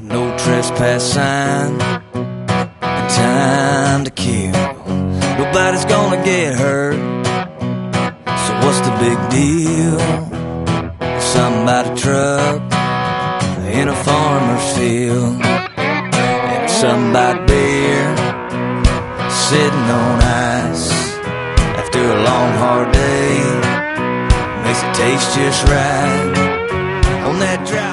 no trespass sign, and time to kill. Nobody's gonna get hurt, so what's the big deal? Something about a truck in a farmer's field, and something about beer sitting on ice after a long hard day makes it taste just right on that dry